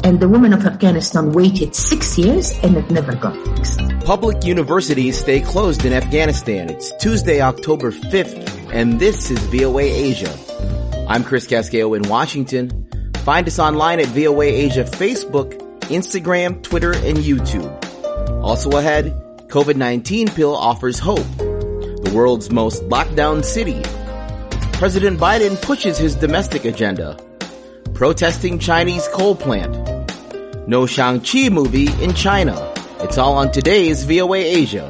And the women of Afghanistan waited 6 years and it never got fixed. Public universities stay closed in Afghanistan. It's Tuesday, October 5th, and this is VOA Asia. I'm Chris Casquejo in Washington. Find us online at VOA Asia Facebook, Instagram, Twitter, and YouTube. Also ahead, COVID-19 pill offers hope. The world's most locked down city. President Biden pushes his domestic agenda. Protesting Chinese coal plant. No Shang-Chi movie in China. It's all on today's VOA Asia.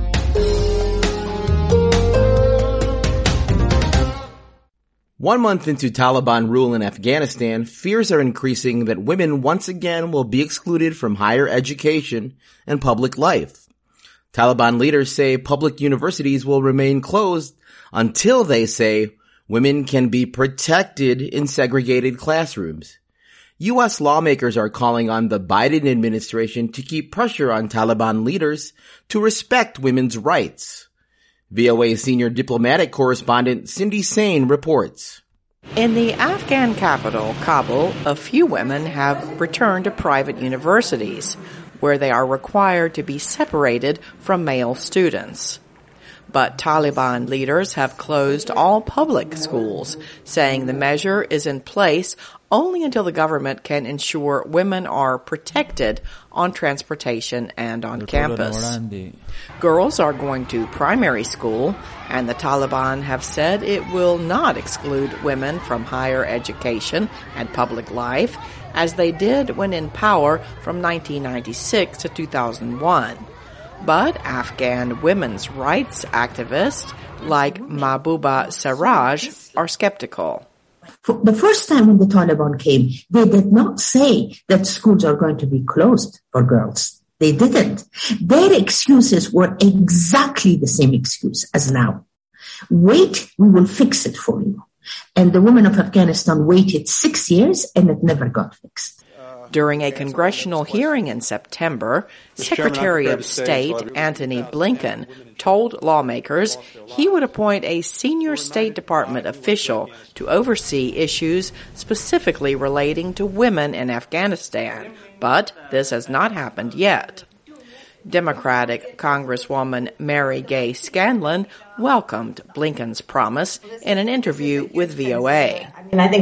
One month into Taliban rule in Afghanistan, fears are increasing that women once again will be excluded from higher education and public life. Taliban leaders say public universities will remain closed until they say women can be protected in segregated classrooms. U.S. lawmakers are calling on the Biden administration to keep pressure on Taliban leaders to respect women's rights. VOA senior diplomatic correspondent Cindy Sain reports. In the Afghan capital, Kabul, a few women have returned to private universities, where they are required to be separated from male students. But Taliban leaders have closed all public schools, saying the measure is in place only until the government can ensure women are protected on transportation and on campus. Girls are going to primary school, and the Taliban have said it will not exclude women from higher education and public life, as they did when in power from 1996 to 2001. But Afghan women's rights activists like Mahbouba Sarraj are skeptical. For the first time when the Taliban came, they did not say that schools are going to be closed for girls. They didn't. Their excuses were exactly the same excuse as now. Wait, we will fix it for you. And the women of Afghanistan waited 6 years and it never got fixed. During a congressional hearing in September, Secretary of State Antony Blinken told lawmakers he would appoint a senior State Department official to oversee issues specifically relating to women in Afghanistan, but this has not happened yet. Democratic Congresswoman Mary Gay Scanlon welcomed Blinken's promise in an interview with VOA. And I think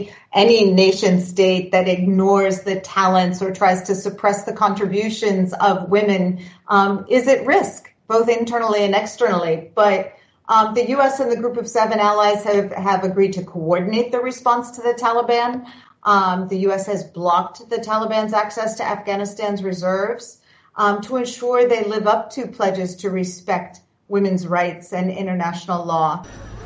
any nation state that ignores the talents or tries to suppress the contributions of women is at risk, both internally and externally. But the U.S. and the Group of Seven allies have agreed to coordinate the response to the Taliban. The U.S. has blocked the Taliban's access to Afghanistan's reserves to ensure they live up to pledges to respect women's rights and international law.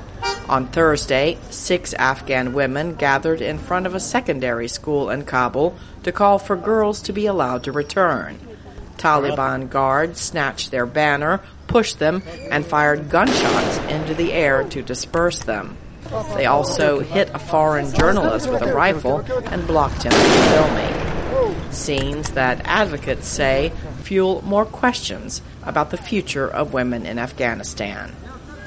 On Thursday, 6 Afghan women gathered in front of a secondary school in Kabul to call for girls to be allowed to return. Taliban guards snatched their banner, pushed them, and fired gunshots into the air to disperse them. They also hit a foreign journalist with a rifle and blocked him from filming. Scenes that advocates say fuel more questions about the future of women in Afghanistan.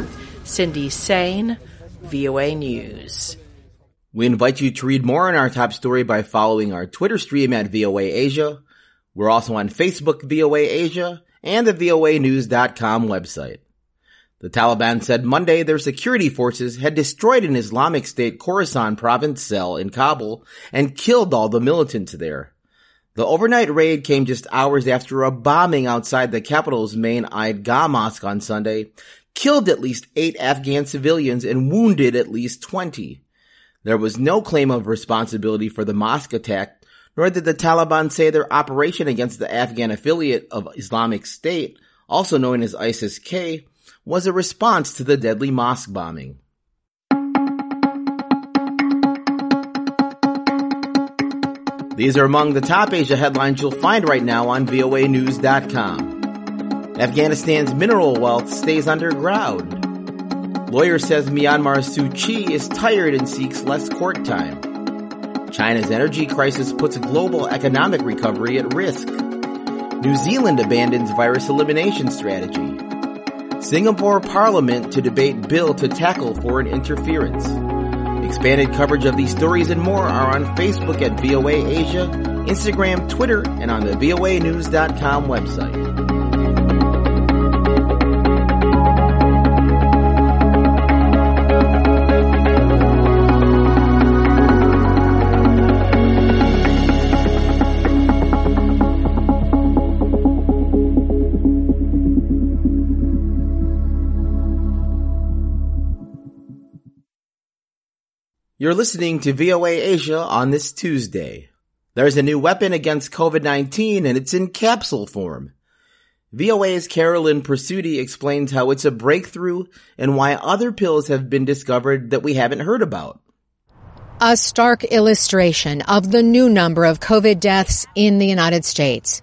Cindy Sain, VOA News. We invite you to read more on our top story by following our Twitter stream at VOA Asia. We're also on Facebook, VOA Asia, and the voanews.com website. The Taliban said Monday their security forces had destroyed an Islamic State Khorasan province cell in Kabul and killed all the militants there. The overnight raid came just hours after a bombing outside the capital's main Eidgah mosque on Sunday killed at least 8 Afghan civilians and wounded at least 20. There was no claim of responsibility for the mosque attack, nor did the Taliban say their operation against the Afghan affiliate of Islamic State, also known as ISIS-K, was a response to the deadly mosque bombing. These are among the top Asia headlines you'll find right now on voanews.com. Afghanistan's mineral wealth stays underground. Lawyer says Myanmar's Suu Kyi is tired and seeks less court time. China's energy crisis puts global economic recovery at risk. New Zealand abandons virus elimination strategy. Singapore Parliament to debate bill to tackle foreign interference. Expanded coverage of these stories and more are on Facebook at VOA Asia, Instagram, Twitter, and on the voanews.com website. You're listening to VOA Asia on this Tuesday. There's a new weapon against COVID-19 and it's in capsule form. VOA's Carolyn Presutti explains how it's a breakthrough and why other pills have been discovered that we haven't heard about. A stark illustration of the new number of COVID deaths in the United States.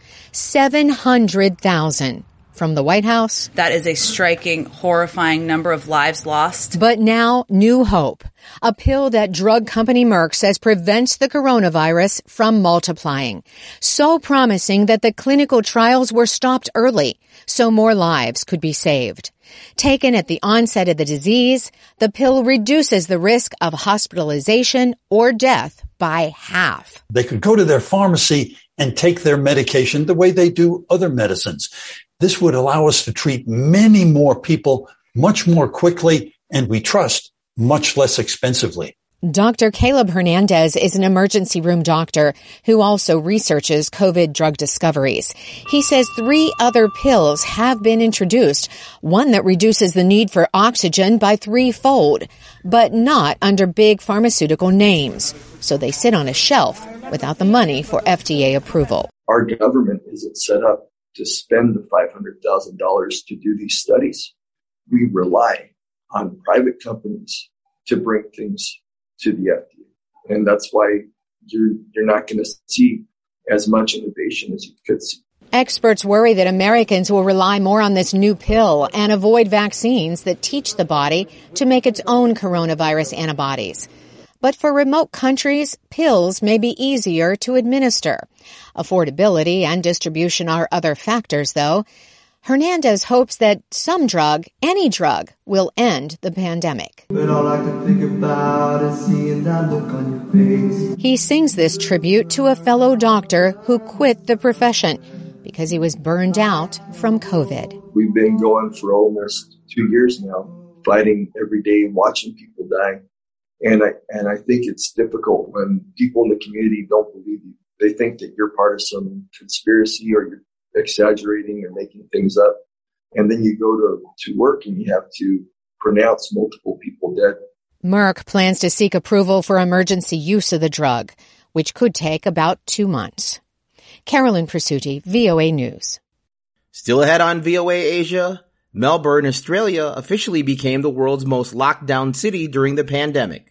700,000. From the White House. That is a striking, horrifying number of lives lost. But now, new hope. A pill that drug company Merck says prevents the coronavirus from multiplying. So promising that the clinical trials were stopped early, so more lives could be saved. Taken at the onset of the disease, the pill reduces the risk of hospitalization or death by half. They could go to their pharmacy and take their medication the way they do other medicines. This would allow us to treat many more people much more quickly and, we trust, much less expensively. Dr. Caleb Hernandez is an emergency room doctor who also researches COVID drug discoveries. He says 3 other pills have been introduced, one that reduces the need for oxygen by 3-fold, but not under big pharmaceutical names. So they sit on a shelf without the money for FDA approval. Our government isn't set up to spend the $500,000 to do these studies. We rely on private companies to bring things to the FDA. And that's why you're not going to see as much innovation as you could see. Experts worry that Americans will rely more on this new pill and avoid vaccines that teach the body to make its own coronavirus antibodies. But for remote countries, pills may be easier to administer. Affordability and distribution are other factors, though. Hernandez hopes that some drug, any drug, will end the pandemic. But all I can think about is seeing that look on your face. He sings this tribute to a fellow doctor who quit the profession because he was burned out from COVID. We've been going for almost 2 years now, fighting every day, watching people die. And I think it's difficult when people in the community don't believe you. They think that you're part of some conspiracy or you're exaggerating or making things up. And then you go to work and you have to pronounce multiple people dead. Merck plans to seek approval for emergency use of the drug, which could take about 2 months. Carolyn Presutti, VOA News. Still ahead on VOA Asia, Melbourne, Australia officially became the world's most locked down city during the pandemic.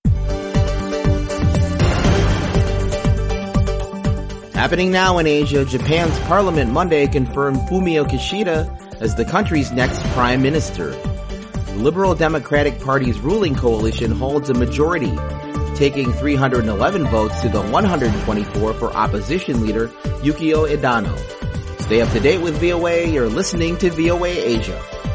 Happening now in Asia, Japan's parliament Monday confirmed Fumio Kishida as the country's next prime minister. The Liberal Democratic Party's ruling coalition holds a majority, taking 311 votes to the 124 for opposition leader Yukio Edano. Stay up to date with VOA. You're listening to VOA Asia.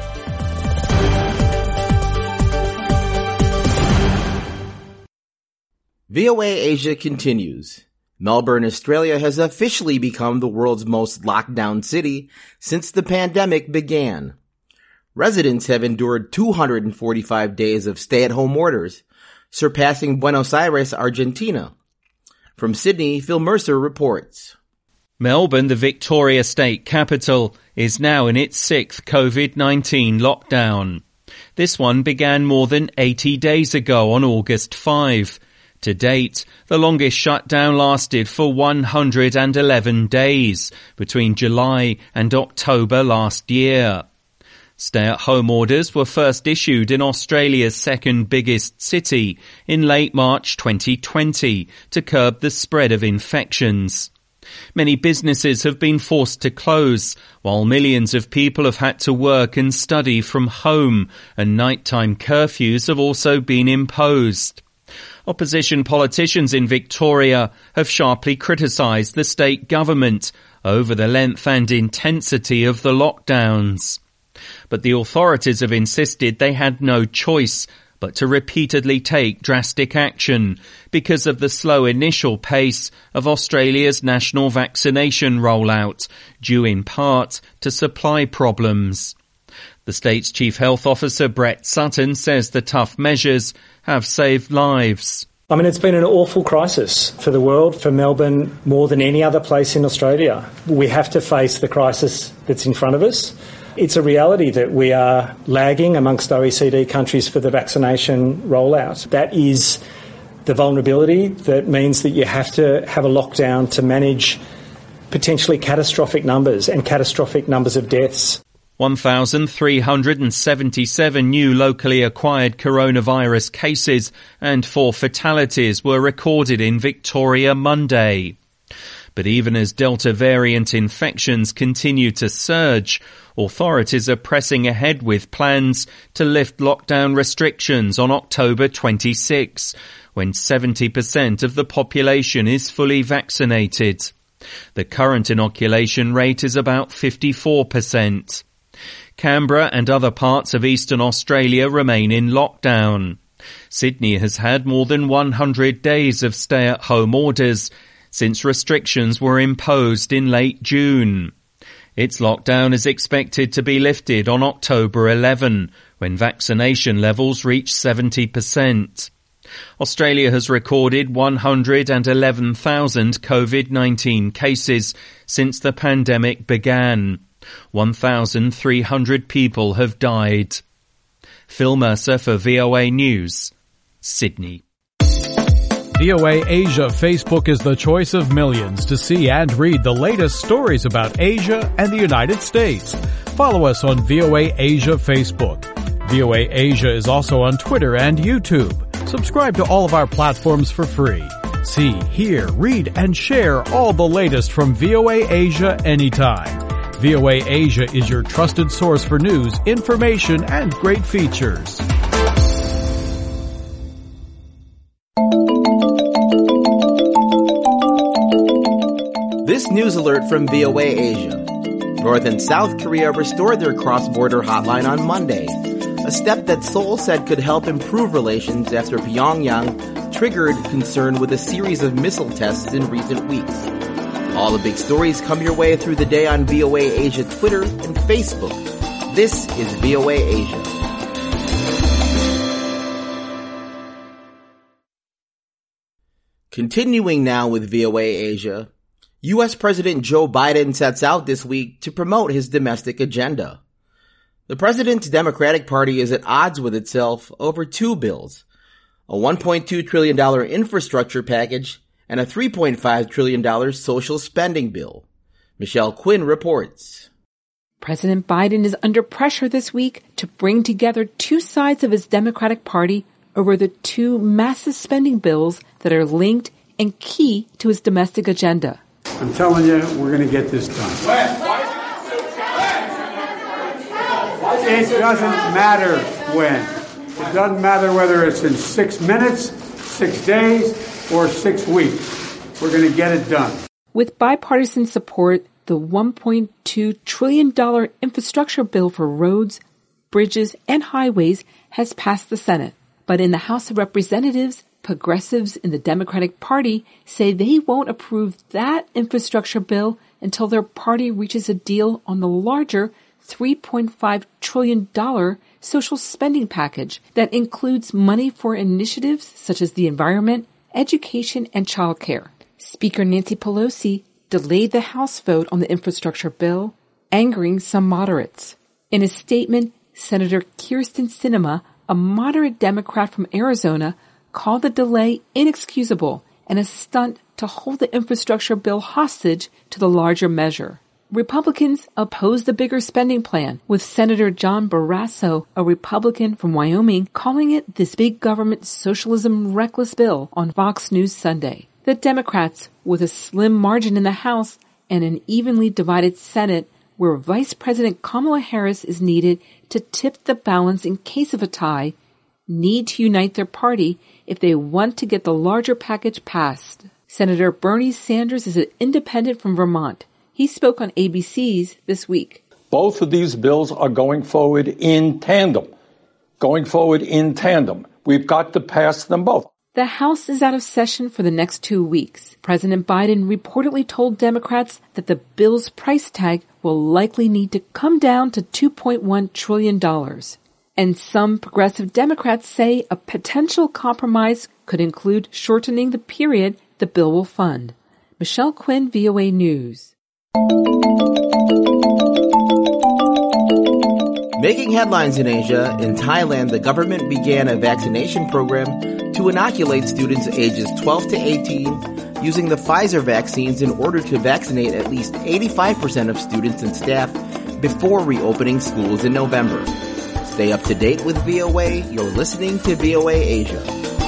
VOA Asia continues. Melbourne, Australia has officially become the world's most locked down city since the pandemic began. Residents have endured 245 days of stay-at-home orders, surpassing Buenos Aires, Argentina. From Sydney, Phil Mercer reports. Melbourne, the Victoria state capital, is now in its 6th COVID-19 lockdown. This one began more than 80 days ago on August 5. To date, the longest shutdown lasted for 111 days, between July and October last year. Stay-at-home orders were first issued in Australia's second biggest city in late March 2020 to curb the spread of infections. Many businesses have been forced to close, while millions of people have had to work and study from home, and nighttime curfews have also been imposed. Opposition politicians in Victoria have sharply criticised the state government over the length and intensity of the lockdowns. But the authorities have insisted they had no choice, but to repeatedly take drastic action because of the slow initial pace of Australia's national vaccination rollout, due in part to supply problems. The state's Chief Health Officer, Brett Sutton, says the tough measures have saved lives. I mean, it's been an awful crisis for the world, for Melbourne, more than any other place in Australia. We have to face the crisis that's in front of us. It's a reality that we are lagging amongst OECD countries for the vaccination rollout. That is the vulnerability that means that you have to have a lockdown to manage potentially catastrophic numbers and catastrophic numbers of deaths. 1,377 new locally acquired coronavirus cases and 4 fatalities were recorded in Victoria Monday. But even as Delta variant infections continue to surge, authorities are pressing ahead with plans to lift lockdown restrictions on October 26, when 70% of the population is fully vaccinated. The current inoculation rate is about 54%. Canberra and other parts of eastern Australia remain in lockdown. Sydney has had more than 100 days of stay-at-home orders since restrictions were imposed in late June. Its lockdown is expected to be lifted on October 11, when vaccination levels reach 70%. Australia has recorded 111,000 COVID-19 cases since the pandemic began. 1,300 people have died. Phil Mercer for VOA News, Sydney. VOA Asia Facebook is the choice of millions to see and read the latest stories about Asia and the United States. Follow us on VOA Asia Facebook. VOA Asia is also on Twitter and YouTube. Subscribe to all of our platforms for free. See, hear, read, and share all the latest from VOA Asia anytime. VOA Asia is your trusted source for news, information, and great features. This news alert from VOA Asia. North and South Korea restored their cross-border hotline on Monday, a step that Seoul said could help improve relations after Pyongyang triggered concern with a series of missile tests in recent weeks. All the big stories come your way through the day on VOA Asia Twitter and Facebook. This is VOA Asia. Continuing now with VOA Asia, U.S. President Joe Biden sets out this week to promote his domestic agenda. The president's Democratic Party is at odds with itself over 2 bills, a $1.2 trillion infrastructure package and a $3.5 trillion social spending bill. Michelle Quinn reports. President Biden is under pressure this week to bring together 2 sides of his Democratic Party over the 2 massive spending bills that are linked and key to his domestic agenda. I'm telling you, we're going to get this done. It doesn't matter when. It doesn't matter whether it's in 6 minutes, 6 days, or 6 weeks. We're going to get it done. With bipartisan support, the $1.2 trillion infrastructure bill for roads, bridges, and highways has passed the Senate. But in the House of Representatives, progressives in the Democratic Party say they won't approve that infrastructure bill until their party reaches a deal on the larger $3.5 trillion social spending package that includes money for initiatives such as the environment, education, and childcare. Speaker Nancy Pelosi delayed the House vote on the infrastructure bill, angering some moderates. In a statement, Senator Kyrsten Sinema, a moderate Democrat from Arizona, called the delay inexcusable and a stunt to hold the infrastructure bill hostage to the larger measure. Republicans opposed the bigger spending plan, with Senator John Barrasso, a Republican from Wyoming, calling it this big government socialism reckless bill on Fox News Sunday. The Democrats, with a slim margin in the House and an evenly divided Senate, where Vice President Kamala Harris is needed to tip the balance in case of a tie, need to unite their party if they want to get the larger package passed. Senator Bernie Sanders is an independent from Vermont. He spoke on ABC's This Week. Both of these bills are going forward in tandem. going forward in tandem. We've got to pass them both. The House is out of session for the next 2 weeks. President Biden reportedly told Democrats that the bill's price tag will likely need to come down to $2.1 trillion. And some progressive Democrats say a potential compromise could include shortening the period the bill will fund. Michelle Quinn, VOA News. Making headlines in Asia, in Thailand, the government began a vaccination program to inoculate students ages 12 to 18 using the Pfizer vaccines in order to vaccinate at least 85% of students and staff before reopening schools in November. Stay up to date with VOA. You're listening to VOA Asia.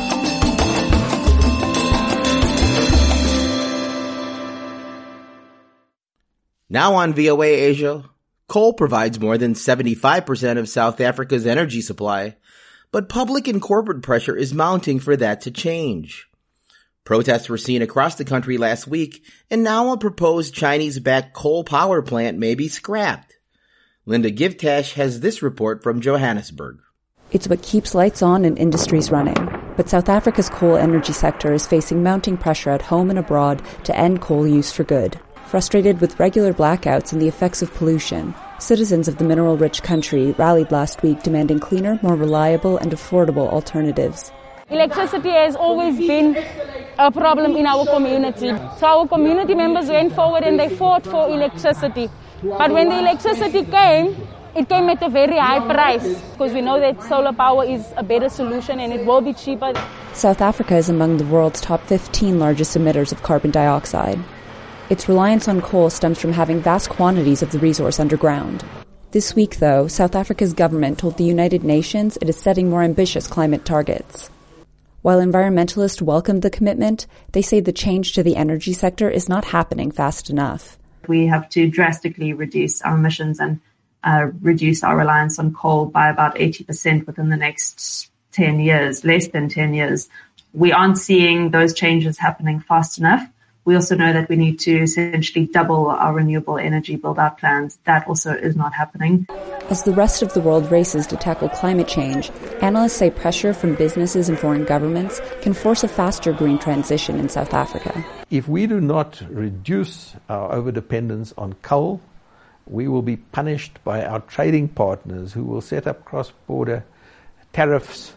Now on VOA Asia, coal provides more than 75% of South Africa's energy supply, but public and corporate pressure is mounting for that to change. Protests were seen across the country last week, and now a proposed Chinese-backed coal power plant may be scrapped. Linda Givtash has this report from Johannesburg. It's what keeps lights on and industries running. But South Africa's coal energy sector is facing mounting pressure at home and abroad to end coal use for good. Frustrated with regular blackouts and the effects of pollution, citizens of the mineral-rich country rallied last week demanding cleaner, more reliable and affordable alternatives. Electricity has always been a problem in our community. So our community members went forward and they fought for electricity. But when the electricity came, it came at a very high price because we know that solar power is a better solution and it will be cheaper. South Africa is among the world's top 15 largest emitters of carbon dioxide. Its reliance on coal stems from having vast quantities of the resource underground. This week, though, South Africa's government told the United Nations it is setting more ambitious climate targets. While environmentalists welcomed the commitment, they say the change to the energy sector is not happening fast enough. We have to drastically reduce our emissions and reduce our reliance on coal by about 80% within the next 10 years, less than 10 years. We aren't seeing those changes happening fast enough. We also know that we need to essentially double our renewable energy build-out plans. That also is not happening. As the rest of the world races to tackle climate change, analysts say pressure from businesses and foreign governments can force a faster green transition in South Africa. If we do not reduce our overdependence on coal, we will be punished by our trading partners who will set up cross-border tariffs,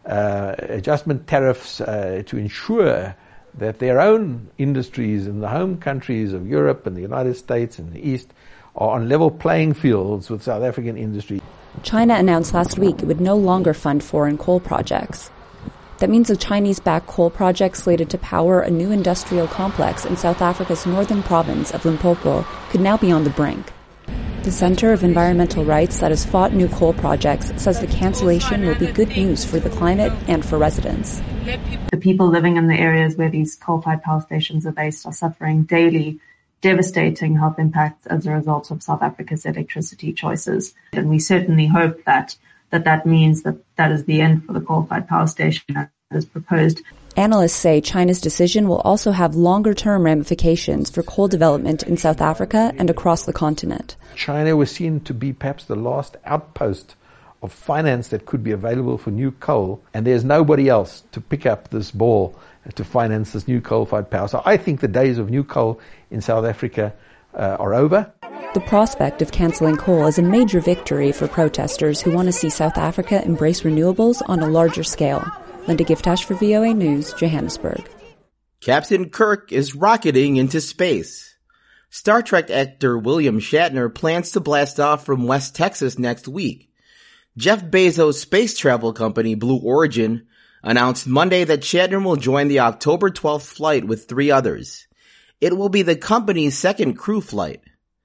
adjustment tariffs to ensure that their own industries in the home countries of Europe and the United States and the East are on level playing fields with South African industry. China announced last week it would no longer fund foreign coal projects. That means a Chinese-backed coal project slated to power a new industrial complex in South Africa's northern province of Limpopo could now be on the brink. The Center of Environmental Rights that has fought new coal projects says the cancellation will be good news for the climate and for residents. The people living in the areas where these coal-fired power stations are based are suffering daily devastating health impacts as a result of South Africa's electricity choices. And we certainly hope that means that is the end for the coal-fired power station as proposed. Analysts say China's decision will also have longer-term ramifications for coal development in South Africa and across the continent. China was seen to be perhaps the last outpost of finance that could be available for new coal, and there's nobody else to pick up this ball to finance this new coal-fired power. So I think the days of new coal in South Africa are over. The prospect of cancelling coal is a major victory for protesters who want to see South Africa embrace renewables on a larger scale. Linda Givtash for VOA News, Johannesburg. Captain Kirk is rocketing into space. Star Trek actor William Shatner plans to blast off from West Texas next week. Jeff Bezos' space travel company, Blue Origin, announced Monday that Shatner will join the October 12th flight with 3 others. It will be the company's second crew flight.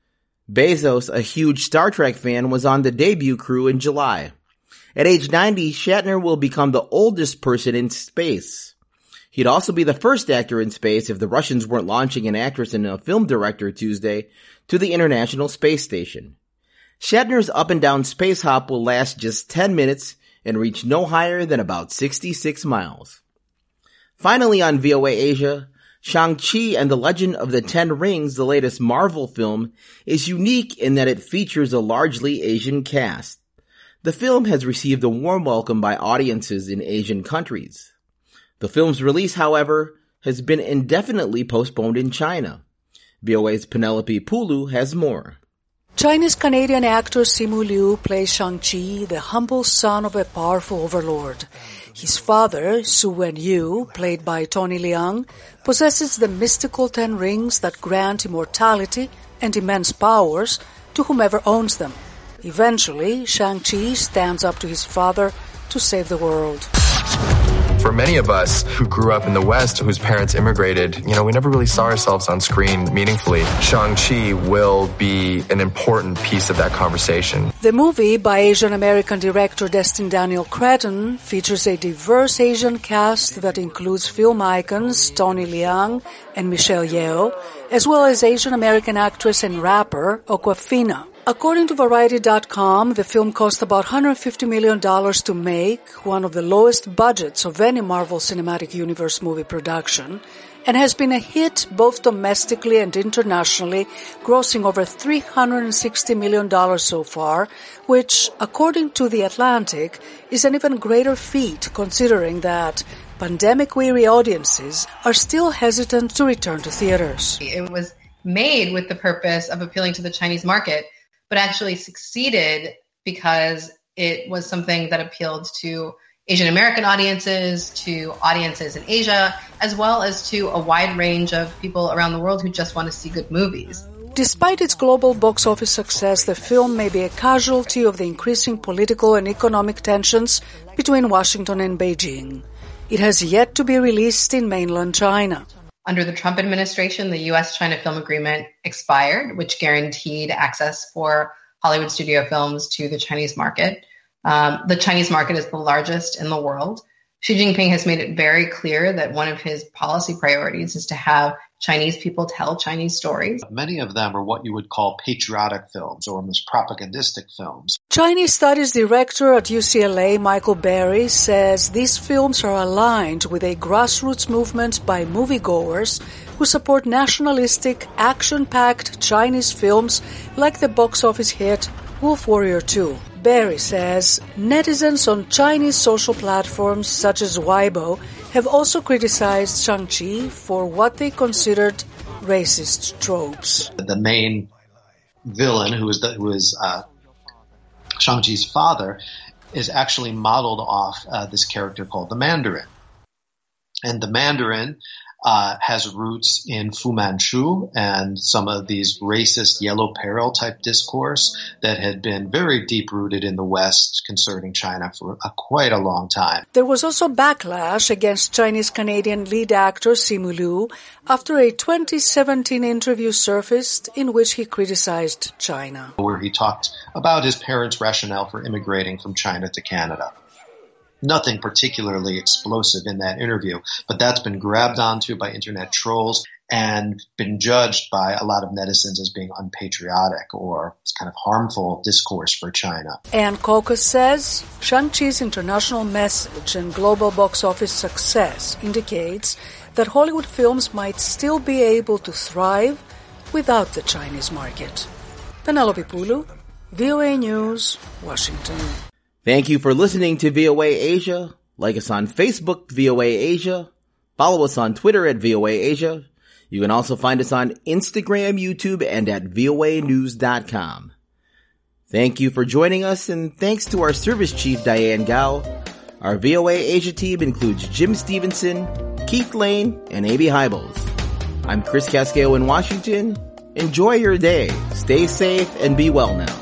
Bezos, a huge Star Trek fan, was on the debut crew in July. At age 90, Shatner will become the oldest person in space. He'd also be the first actor in space if the Russians weren't launching an actress and a film director Tuesday to the International Space Station. Shatner's up and down space hop will last just 10 minutes and reach no higher than about 66 miles. Finally on VOA Asia, Shang-Chi and the Legend of the Ten Rings, the latest Marvel film, is unique in that it features a largely Asian cast. The film has received a warm welcome by audiences in Asian countries. The film's release, however, has been indefinitely postponed in China. VOA's Penelope Pulu has more. Chinese-Canadian actor Simu Liu plays Shang-Chi, the humble son of a powerful overlord. His father, Su Wen-yu, played by Tony Leung, possesses the mystical 10 rings that grant immortality and immense powers to whomever owns them. Eventually, Shang-Chi stands up to his father to save the world. For many of us who grew up in the West, whose parents immigrated, we never really saw ourselves on screen meaningfully. Shang-Chi will be an important piece of that conversation. The movie, by Asian-American director Destin Daniel Cretton, features a diverse Asian cast that includes film icons Tony Leung and Michelle Yeoh, as well as Asian-American actress and rapper Awkwafina. According to Variety.com, the film cost about $150 million to make, one of the lowest budgets of any Marvel Cinematic Universe movie production, and has been a hit both domestically and internationally, grossing over $360 million so far, which, according to The Atlantic, is an even greater feat considering that pandemic-weary audiences are still hesitant to return to theaters. It was made with the purpose of appealing to the Chinese market, but actually succeeded because it was something that appealed to Asian American audiences, to audiences in Asia, as well as to a wide range of people around the world who just want to see good movies. Despite its global box office success, the film may be a casualty of the increasing political and economic tensions between Washington and Beijing. It has yet to be released in mainland China. Under the Trump administration, the U.S.-China film agreement expired, which guaranteed access for Hollywood studio films to the Chinese market. The Chinese market is the largest in the world. Xi Jinping has made it very clear that one of his policy priorities is to have Chinese people tell Chinese stories. Many of them are what you would call patriotic films or almost propagandistic films. Chinese studies director at UCLA, Michael Berry, says these films are aligned with a grassroots movement by moviegoers who support nationalistic, action-packed Chinese films like the box office hit Wolf Warrior 2. Berry says netizens on Chinese social platforms such as Weibo have also criticized Shang-Chi for what they considered racist tropes. The main villain, who is Shang-Chi's father, is actually modeled off this character called the Mandarin. And the Mandarin has roots in Fu Manchu and some of these racist yellow peril type discourse that had been very deep rooted in the West concerning China for quite a long time. There was also backlash against Chinese-Canadian lead actor Simu Liu after a 2017 interview surfaced in which he criticized China, where he talked about his parents' rationale for immigrating from China to Canada. Nothing particularly explosive in that interview, but that's been grabbed onto by internet trolls and been judged by a lot of netizens as being unpatriotic or kind of harmful discourse for China. Ann Cocos says Shang-Chi's international message and global box office success indicates that Hollywood films might still be able to thrive without the Chinese market. Penelope Pulu, VOA News, Washington. Thank you for listening to VOA Asia. Like us on Facebook, VOA Asia. Follow us on Twitter at VOA Asia. You can also find us on Instagram, YouTube, and at voanews.com. Thank you for joining us, and thanks to our service chief, Diane Gao. Our VOA Asia team includes Jim Stevenson, Keith Lane, and A.B. Hybels. I'm Chris Casqueo in Washington. Enjoy your day. Stay safe and be well now.